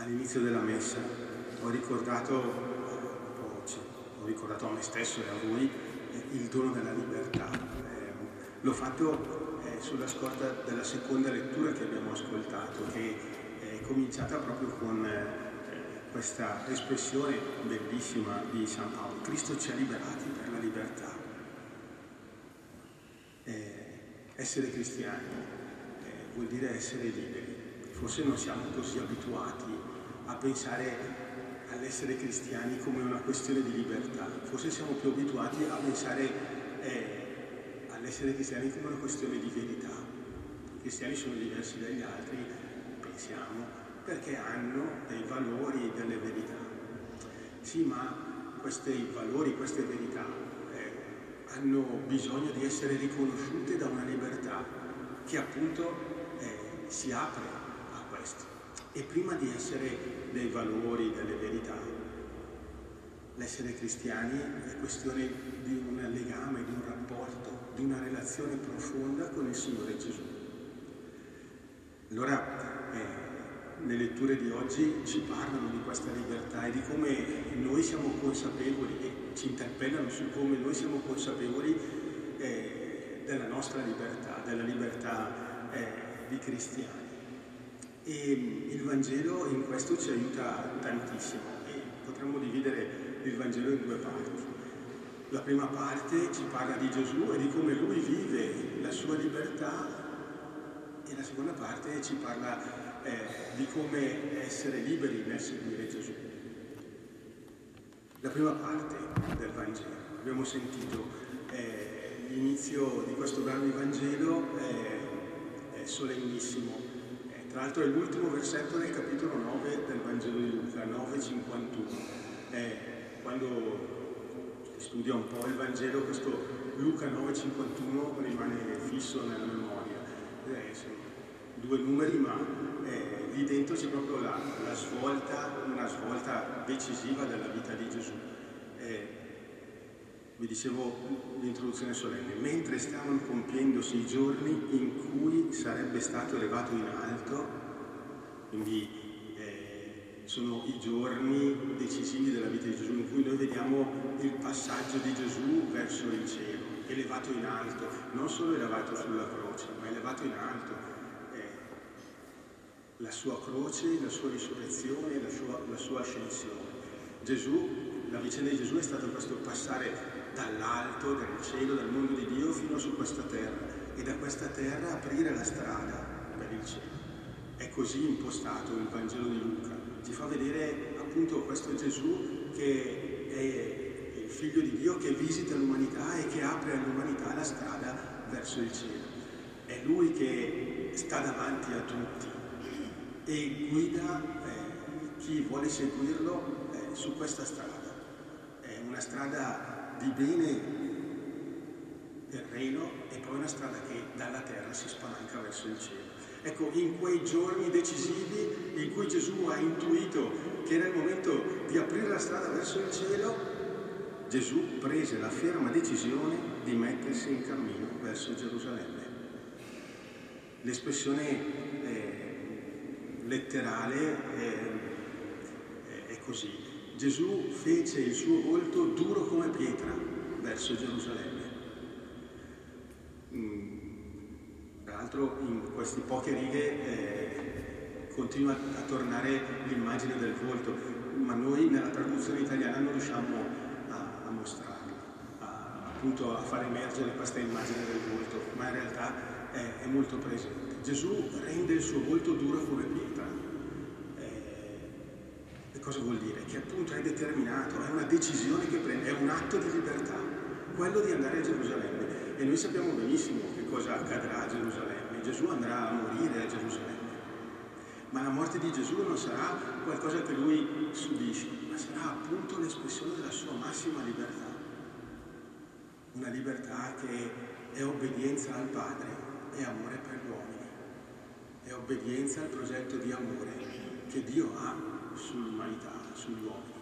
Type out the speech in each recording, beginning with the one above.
all'inizio della messa ho ricordato a me stesso e a voi il dono della libertà. L'ho fatto sulla scorta della seconda lettura che abbiamo ascoltato, che è cominciata proprio con questa espressione bellissima di San Paolo: Cristo ci ha liberati per la libertà. Essere cristiani vuol dire essere liberi. Forse non siamo così abituati a pensare all'essere cristiani come una questione di libertà. Forse siamo più abituati a pensare all'essere cristiani come una questione di verità. I cristiani sono diversi dagli altri, pensiamo, perché hanno dei valori, delle verità. Sì, ma questi valori, queste verità hanno bisogno di essere riconosciute da una libertà che appunto si apre a questo. E prima di essere dei valori, delle verità, l'essere cristiani è questione di un legame, di un rapporto, di una relazione profonda con il Signore Gesù. Allora, le letture di oggi ci parlano di questa libertà e di come noi siamo consapevoli, e ci interpellano su come noi siamo consapevoli della nostra libertà, della libertà di cristiani. E il Vangelo in questo ci aiuta tantissimo e potremmo dividere il Vangelo in due parti. La prima parte ci parla di Gesù e di come lui vive la sua libertà, e la seconda parte ci parla di come essere liberi nel seguire Gesù. La prima parte del Vangelo, abbiamo sentito l'inizio di questo brano di Vangelo, è solennissimo. Tra l'altro è l'ultimo versetto del capitolo 9 del Vangelo di Luca, 9,51. Quando si studia un po' il Vangelo, questo Luca 9,51 rimane fisso nella memoria. Sono due numeri, ma lì dentro c'è proprio la svolta, una svolta decisiva della vita di Gesù. Vi dicevo l'introduzione solenne: mentre stavano compiendosi i giorni in cui sarebbe stato elevato in alto, quindi sono i giorni decisivi della vita di Gesù, in cui noi vediamo il passaggio di Gesù verso il cielo, elevato in alto, non solo elevato sulla croce, ma elevato in alto. La sua croce, la sua risurrezione, la sua ascensione. Gesù, la vicenda di Gesù è stato questo passare dall'alto, dal cielo, dal mondo di Dio fino su questa terra, e da questa terra aprire la strada per il cielo. È così impostato il Vangelo di Luca. Ci fa vedere appunto questo Gesù che è il Figlio di Dio, che visita l'umanità e che apre all'umanità la strada verso il cielo. È Lui che sta davanti a tutti e guida chi vuole seguirlo su questa strada. È una strada di bene terreno e poi una strada che dalla terra si spalanca verso il cielo. Ecco, in quei giorni decisivi in cui Gesù ha intuito che era il momento di aprire la strada verso il cielo, Gesù prese la ferma decisione di mettersi in cammino verso Gerusalemme. L'espressione letterale è così: Gesù fece il suo volto duro come pietra verso Gerusalemme. Tra l'altro in queste poche righe continua a tornare l'immagine del volto, ma noi nella traduzione italiana non riusciamo a mostrarla, appunto a far emergere questa immagine del volto, ma in realtà è molto presente. Gesù rende il suo volto duro come pietra. E cosa vuol dire? Che appunto è determinato, è una decisione che prende, è un atto di libertà, quello di andare a Gerusalemme. E noi sappiamo benissimo che cosa accadrà a Gerusalemme. Gesù andrà a morire a Gerusalemme. Ma la morte di Gesù non sarà qualcosa che lui subisce, ma sarà appunto l'espressione della sua massima libertà. Una libertà che è obbedienza al Padre e amore per gli uomini. È obbedienza al progetto di amore che Dio ha sull'umanità, sugli uomini.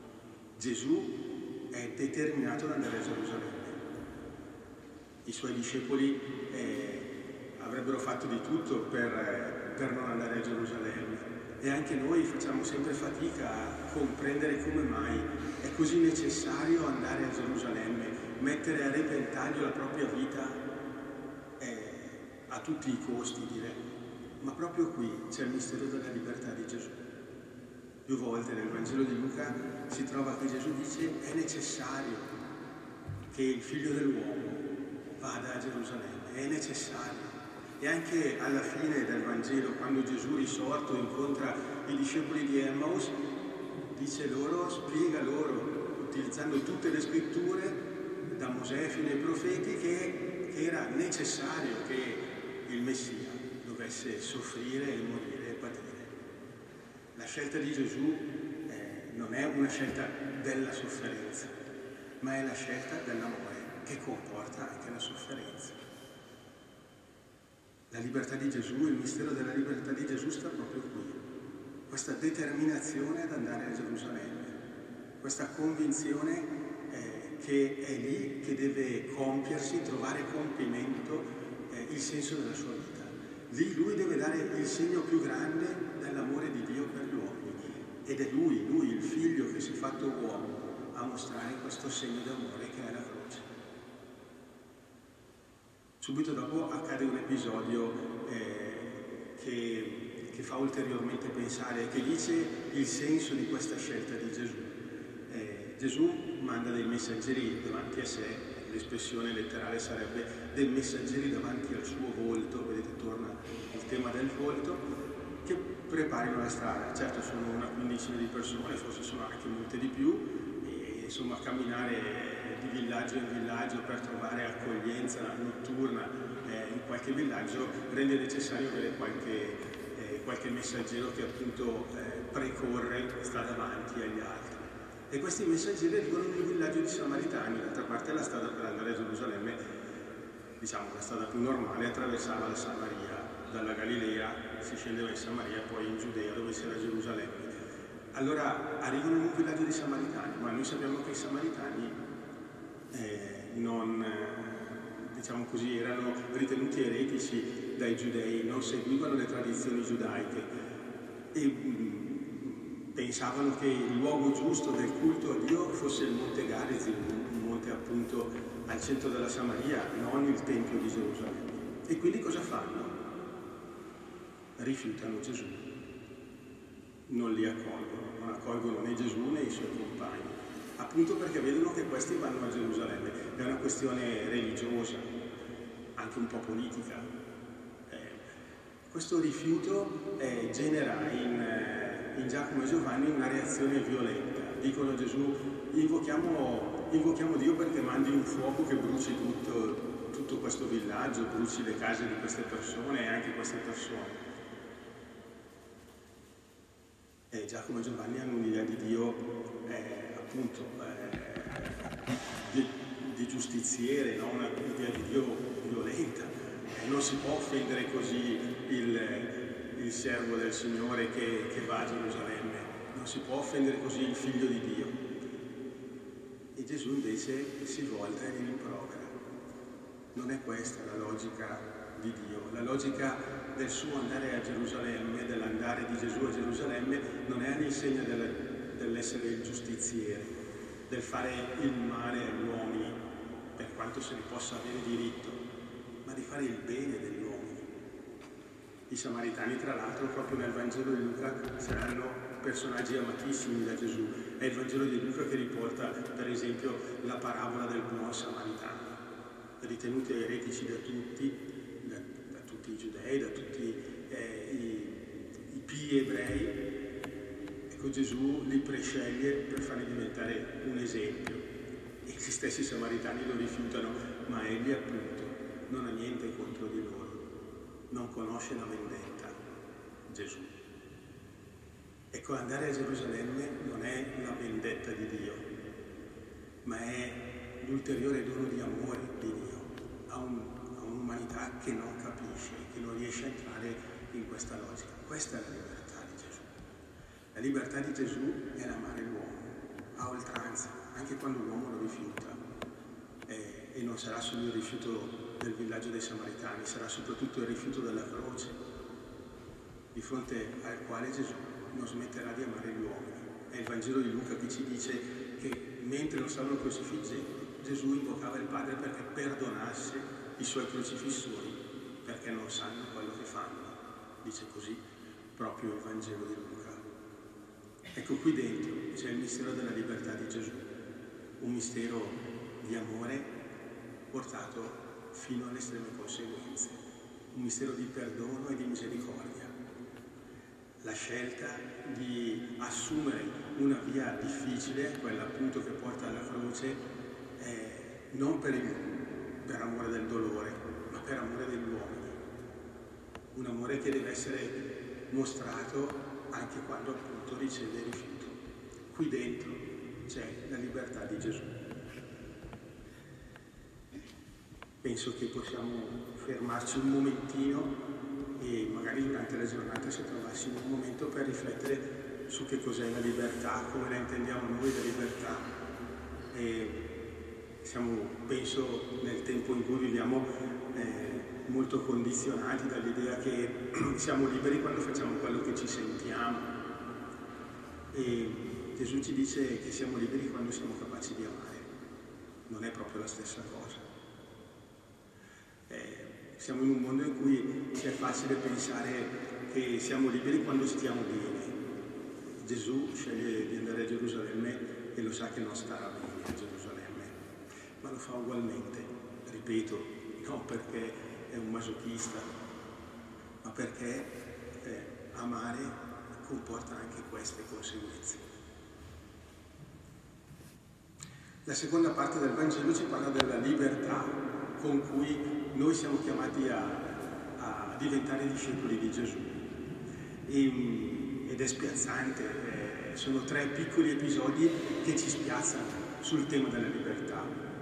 Gesù è determinato ad andare a Gerusalemme. I suoi discepoli avrebbero fatto di tutto per non andare a Gerusalemme. e anche noi facciamo sempre fatica a comprendere come mai è così necessario andare a Gerusalemme, mettere a repentaglio la propria vita a tutti i costi, direi. Ma proprio qui c'è il mistero della libertà di Gesù. Più volte nel Vangelo di Luca si trova che Gesù dice è necessario che il figlio dell'uomo vada a Gerusalemme, è necessario. E anche alla fine del Vangelo, quando Gesù risorto incontra i discepoli di Emmaus, dice loro, spiega loro, utilizzando tutte le scritture, da Mosè fino ai profeti, che era necessario che il Messia dovesse soffrire e morire e patire. La scelta di Gesù non è una scelta della sofferenza, ma è la scelta dell'amore che comporta anche la sofferenza. La libertà di Gesù, il mistero della libertà di Gesù sta proprio qui. Questa determinazione ad andare a Gerusalemme, questa convinzione che è lì che deve compiersi, trovare compimento il senso della sua vita. Lì lui deve dare il segno più grande dell'amore di Dio per gli uomini. Ed è lui il figlio che si è fatto uomo, a mostrare questo segno d'amore che è la croce. Subito dopo accade un episodio che fa ulteriormente pensare, che dice il senso di questa scelta di Gesù. Gesù manda dei messaggeri davanti a sé, l'espressione letterale sarebbe dei messaggeri davanti al suo volto, vedete torna il tema del volto, che preparino la strada. Certo sono una quindicina di persone, forse sono anche molte di più, e insomma camminare di villaggio in villaggio per trovare accoglienza notturna in qualche villaggio rende necessario avere qualche messaggero che appunto precorre, sta davanti agli altri. E questi messaggeri arrivano in un villaggio di Samaritani. D'altra parte la strada per andare a Gerusalemme, diciamo la strada più normale, attraversava la Samaria. Dalla Galilea si scendeva in Samaria, poi in Giudea dove c'era Gerusalemme. Allora arrivano in un villaggio di Samaritani, ma noi sappiamo che i Samaritani diciamo così, erano ritenuti eretici dai giudei, non seguivano le tradizioni giudaiche e pensavano che il luogo giusto del culto a Dio fosse il Monte Garizim, un monte appunto al centro della Samaria, non il Tempio di Gerusalemme. E quindi cosa fanno? Rifiutano Gesù, non li accolgono, non accolgono né Gesù né i suoi compagni, appunto perché vedono che questi vanno a Gerusalemme. È una questione religiosa, anche un po' politica. Questo rifiuto genera in Giacomo e Giovanni una reazione violenta. Dicono a Gesù: invochiamo Dio perché mandi un fuoco che bruci tutto questo villaggio, bruci le case di queste persone e anche queste persone. E Giacomo e Giovanni hanno un'idea di Dio appunto di giustiziere, no? Un'idea di Dio violenta. Non si può offendere così il servo del Signore che va a Gerusalemme, non si può offendere così il figlio di Dio. E Gesù invece si volta e li rimprovera. Non è questa la logica di Dio. La logica del suo andare a Gerusalemme, dell'andare di Gesù a Gerusalemme, non è all'insegna dell'essere il giustiziere, del fare il male agli uomini, per quanto se ne possa avere diritto, ma di fare il bene degli uomini. I Samaritani, tra l'altro, proprio nel Vangelo di Luca saranno personaggi amatissimi da Gesù. È il Vangelo di Luca che riporta, per esempio, la parabola del buon samaritano, ritenuti eretici da tutti i giudei, da tutti i pii ebrei. Ecco, Gesù li presceglie per farli diventare un esempio. E gli stessi samaritani lo rifiutano, ma egli appunto non ha niente contro di loro. Non conosce la vendetta, Gesù. Ecco, andare a Gerusalemme non è la vendetta di Dio, ma è l'ulteriore dono di amore di Dio a un'umanità che non capisce, che non riesce a entrare in questa logica. Questa è la libertà di Gesù. La libertà di Gesù è l'amare l'uomo a oltranza, anche quando l'uomo lo rifiuta. E non sarà solo il rifiuto del villaggio dei Samaritani, sarà soprattutto il rifiuto della croce. di fronte al quale Gesù non smetterà di amare gli uomini. È il Vangelo di Luca che ci dice che mentre lo stavano crocifiggendo, Gesù invocava il Padre perché perdonasse i suoi crocifissori, perché non sanno quello che fanno. Dice così proprio il Vangelo di Luca. Ecco, qui dentro c'è il mistero della libertà di Gesù, un mistero di amore portato fino alle estreme conseguenze, un mistero di perdono e di misericordia. La scelta di assumere una via difficile, quella appunto che porta alla croce, non per amore del dolore, ma per amore degli uomini. Un amore che deve essere mostrato anche quando appunto riceve rifiuto. Qui dentro c'è la libertà di Gesù. Penso che possiamo fermarci un momentino e magari durante la giornata se trovassimo un momento per riflettere su che cos'è la libertà, come la intendiamo noi la libertà. E siamo, penso, nel tempo in cui viviamo molto condizionati dall'idea che siamo liberi quando facciamo quello che ci sentiamo. E Gesù ci dice che siamo liberi quando siamo capaci di amare. Non è proprio la stessa cosa. Siamo in un mondo in cui è facile pensare che siamo liberi quando stiamo bene. Gesù sceglie di andare a Gerusalemme e lo sa che non starà bene a Gerusalemme, ma lo fa ugualmente, ripeto, non perché è un masochista, ma perché amare comporta anche queste conseguenze. La seconda parte del Vangelo ci parla della libertà con cui noi siamo chiamati a diventare discepoli di Gesù. Ed è spiazzante, sono 3 piccoli episodi che ci spiazzano sul tema della libertà.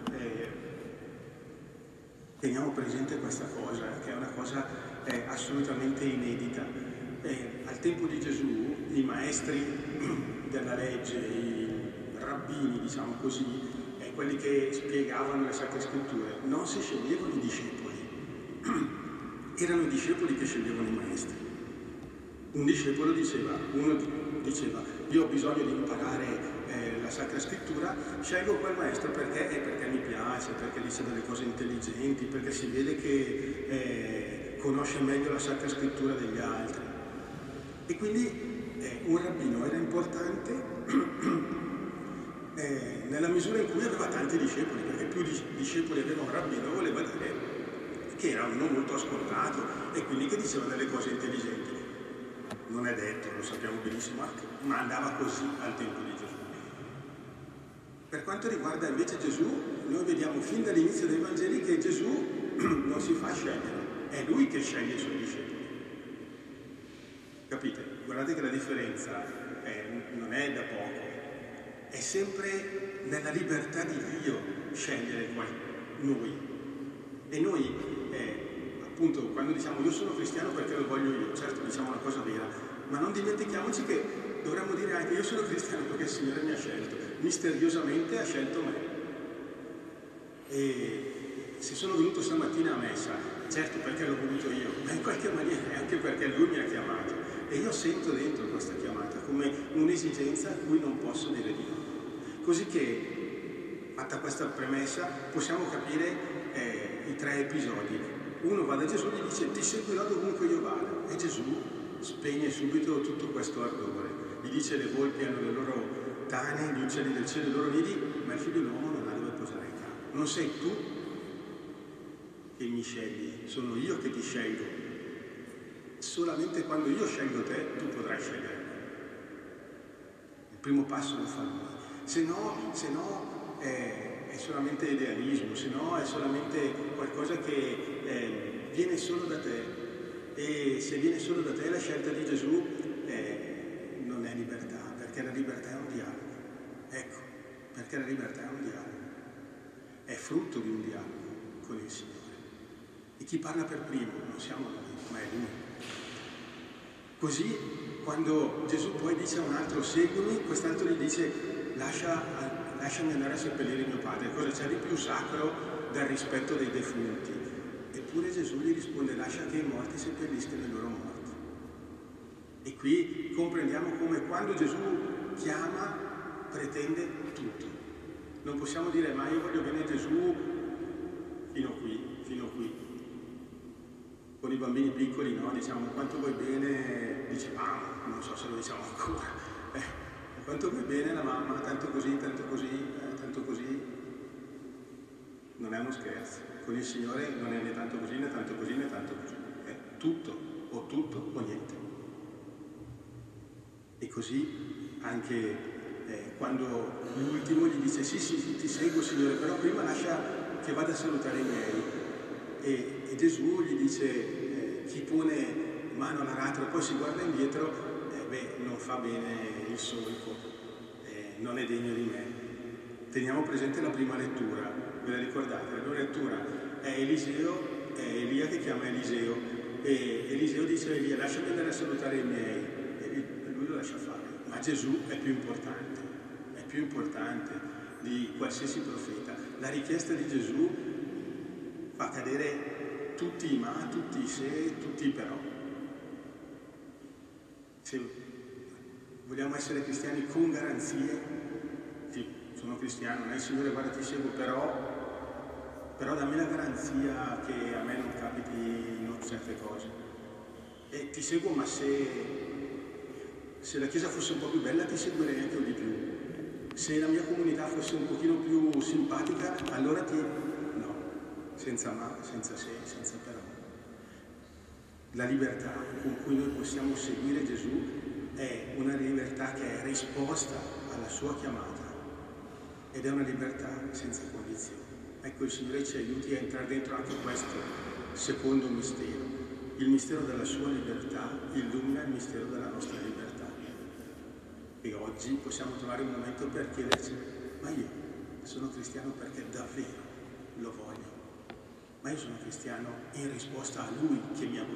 Teniamo presente questa cosa, che è una cosa assolutamente inedita. Al tempo di Gesù i maestri della legge, i rabbini, diciamo così, quelli che spiegavano le Sacre Scritture, non si sceglievano i discepoli, erano i discepoli che sceglievano i maestri. Uno diceva, io ho bisogno di imparare la Sacra Scrittura, scelgo quel maestro perché mi piace, perché dice delle cose intelligenti, perché si vede che conosce meglio la Sacra Scrittura degli altri. E quindi un rabbino era importante nella misura in cui aveva tanti discepoli, perché più discepoli aveva un rabbino voleva dire che era uno molto ascoltato e quindi che diceva delle cose intelligenti. Non è detto, lo sappiamo benissimo, ma andava così al tempo di Gesù. Per quanto riguarda invece Gesù, noi vediamo fin dall'inizio dei Vangeli che Gesù non si fa scegliere, è Lui che sceglie i Suoi discepoli. Capite? Guardate che la differenza non è da poco. È sempre nella libertà di Dio scegliere noi. E noi, appunto, quando diciamo io sono cristiano perché lo voglio io, certo diciamo una cosa vera, ma non dimentichiamoci che dovremmo dire anche io sono cristiano perché il Signore mi ha scelto, misteriosamente ha scelto me. E se sono venuto stamattina a messa, certo perché l'ho voluto io, ma in qualche maniera è anche perché Lui mi ha chiamato. E io sento dentro questa chiamata come un'esigenza a cui non posso dire di no. Così che, fatta questa premessa, possiamo capire i 3 episodi. Uno va da Gesù e gli dice ti seguirò dovunque io vada. E Gesù spegne subito tutto questo ardore. Gli dice le volpi hanno le loro tane, gli uccelli del cielo i loro nidi, ma il figlio dell'uomo non ha dove posare il capo. Non sei tu che mi scegli, sono io che ti scelgo. Solamente quando io scelgo te, tu potrai scegliere me. Il primo passo lo fa Lui. Se no è solamente idealismo, se no è solamente qualcosa che viene solo da te. E se viene solo da te la scelta di Gesù non è libertà, perché la libertà è un dialogo. Ecco, perché la libertà è un dialogo. È frutto di un dialogo con il Signore. E chi parla per primo non siamo noi, ma è Lui. Così, quando Gesù poi dice a un altro seguimi, quest'altro gli dice lasciami andare a seppellire mio padre. Cosa c'è di più sacro dal rispetto dei defunti? Eppure Gesù gli risponde lascia che i morti seppelliscano i loro morti. E qui comprendiamo come quando Gesù chiama pretende tutto. Non possiamo dire ma io voglio bene a Gesù fino qui. Con i bambini piccoli, no? Diciamo quanto vuoi bene, dicevamo, non so se lo diciamo ancora, quanto vuoi bene la mamma, tanto così, tanto così, tanto così. Non è uno scherzo. Con il Signore non è né tanto così, né tanto così, né tanto così. È tutto o niente. E così anche quando l'ultimo gli dice sì, ti seguo Signore, però prima lascia che vada a salutare i miei. E Gesù gli dice chi pone mano all'aratro e poi si guarda indietro, non fa bene il solco, non è degno di me. Teniamo presente la prima lettura, ve la ricordate? La prima lettura è Eliseo, è Elia che chiama Eliseo, e Eliseo dice a Elia lasciami andare a salutare i miei, e lui lo lascia fare. Ma Gesù è più importante di qualsiasi profeta. La richiesta di Gesù fa cadere tutti i ma, tutti i se, tutti i però. Se vogliamo essere cristiani con garanzie, sono cristiano, Signore guarda ti seguo, però dammi la garanzia che a me non capitino certe cose. E ti seguo, ma se la Chiesa fosse un po' più bella ti seguirei anche di più. Se la mia comunità fosse un pochino più simpatica, allora no, senza ma, senza se, senza però. La libertà con cui noi possiamo seguire Gesù è una libertà che è risposta alla sua chiamata ed è una libertà senza condizioni. Ecco, il Signore ci aiuti a entrare dentro anche questo secondo mistero. Il mistero della sua libertà illumina il mistero della nostra libertà. E oggi possiamo trovare un momento per chiederci, ma io sono cristiano perché davvero lo voglio? Ma io sono cristiano in risposta a Lui che mi ha